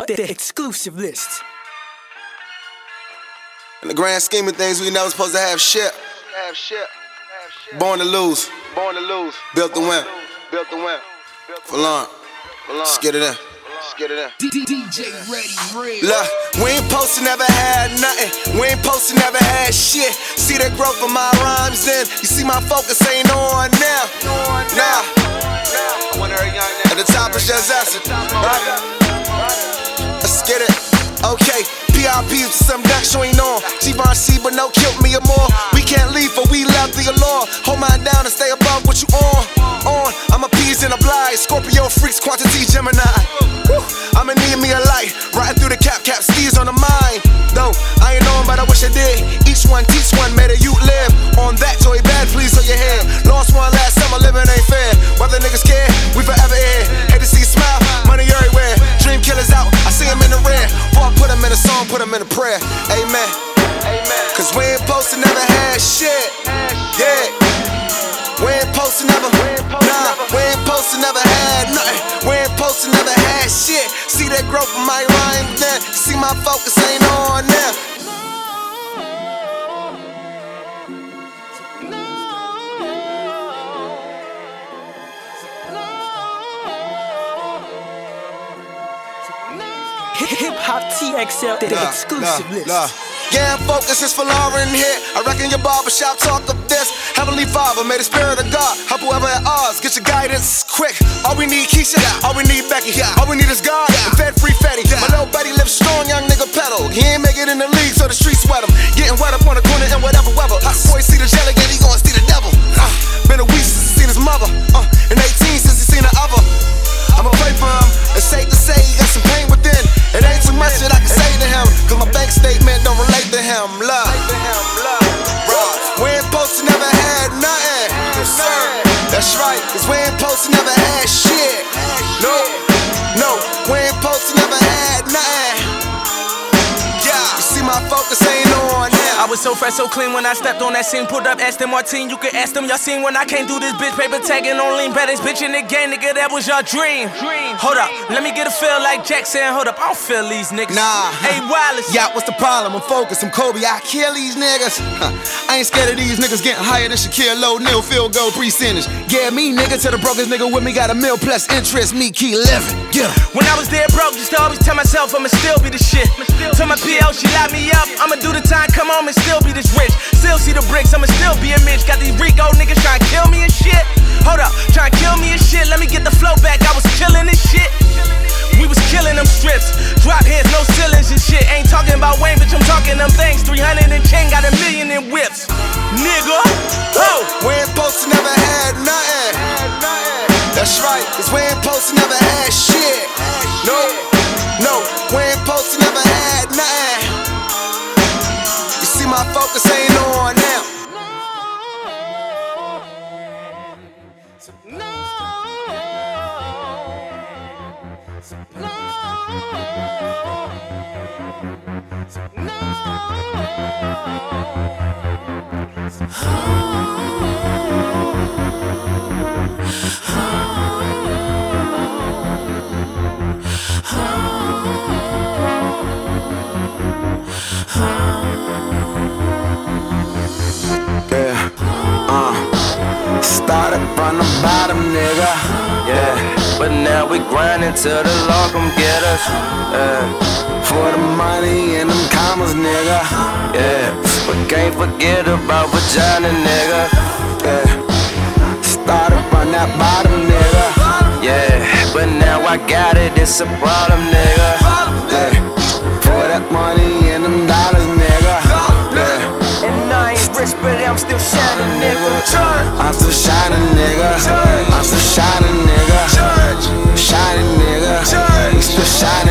the exclusive list. In the grand scheme of things, we never supposed to have shit. Born to lose. Built to win. For long. Let's get it in. DJ Ready. Look, we ain't posted, never had nothing. We ain't posted, never had shit. See the growth of my rhymes then. You see my focus ain't on now. Nah. At the top it's just us. Let's get it. Okay. PRP to some ducks you ain't on. Givenchy but no killed me or more. We can't leave for we love the allure. Hold mine down and stay above what you on. I'm a peas and a blind. Scorpio freaks, quantity Gemini. Woo. I'ma need me a light. Riding through the cap, steez on the mind. Though I ain't knowing but I wish I did. Each one teach one, made a youth live. On that Joey Bad, please on your head. Lost one last summer, living ain't fair. Whether niggas care, we forever here. Hate to see you smile, money everywhere. Dream killers out, I see him in the rear. Before I put him in a song, put him in a prayer. Amen. Cause we ain't posted, never had shit. Yeah. We ain't posted, never. Nah, we ain't posted, never had nothing. We ain't posted, never had shit. See that growth of my rhyme then. See my focus ain't on now. Hip Hop TXL, the exclusive list. Yeah, focus is for Lauren here. I reckon your barbershop talk of this. Heavenly Father, may the spirit of God help whoever at odds. Get your guidance quick. All we need Keisha, all we need Becky. All we need is God and Fed Free Fetty. My little buddy lives strong, young nigga pedal. He ain't make it in the league, so the streets wet him. Getting wet up on the corner in whatever weather. Hot boy see the jelly, he gon' see the devil. Been a week since he seen his mother. And 18 since he seen the other. I'ma pray for him. It's safe to say he got some pain within. It ain't too much that I can say to him, cause my bank statement don't relate to him. Love. We ain't posted, never had nothing. That's right, cause we ain't posted, never had shit. No, we ain't posted, never had nothing. Yeah, you see my focus ain't on now. I was so fresh, so clean when I stepped on that scene. Pulled up Aston Martin, you can ask them. Y'all seen when I came through this bitch. Paper tagging on lean. Baddest bitch in the game, nigga, that was your dream. Hold up, let me get a feel like Jackson. Hold up, I don't feel these niggas. Nah. Hey, Wallace. Yeah, what's the problem? I'm focused, I'm Kobe, I kill these niggas. I ain't scared of these niggas getting higher than Shaquille O'Neal, field goal percentage. Yeah, me nigga to the brokest nigga with me got a mil plus interest, me keep living. Yeah. When I was dead broke, just to always tell myself I'ma still be the shit. Told my PL, she locked me up. I'ma do the time, come home and still be this rich. Still see the bricks, I'ma still be a Mitch. Got these Rico niggas trying to kill me and shit. Hold up, trying to kill me and shit. Let me get the flow back, I was killing this shit. We was killing them strips. Drop heads, no ceilings and shit. Ain't talking about Wayne, bitch, I'm talking them things. 300 and chain, got a million in whips. Nigga, oh. We ain't posted, never had nothing. That's right, cause we ain't posted, never had shit. No, we ain't posted, never had nothing. You see my focus ain't on now. Started from the bottom, nigga. Yeah, but now we grinding till the law come get us. For the money and them commas, nigga. Yeah, but can't forget about vagina, nigga. Yeah, started from that bottom, nigga. Yeah, but now I got it, it's a problem, nigga. Yeah, for that money and them dollars, nigga. Yeah. And I ain't rich, but I'm still shining, nigga. I'm still shining, nigga. I'm still shining, nigga. Shining, nigga. We still shining.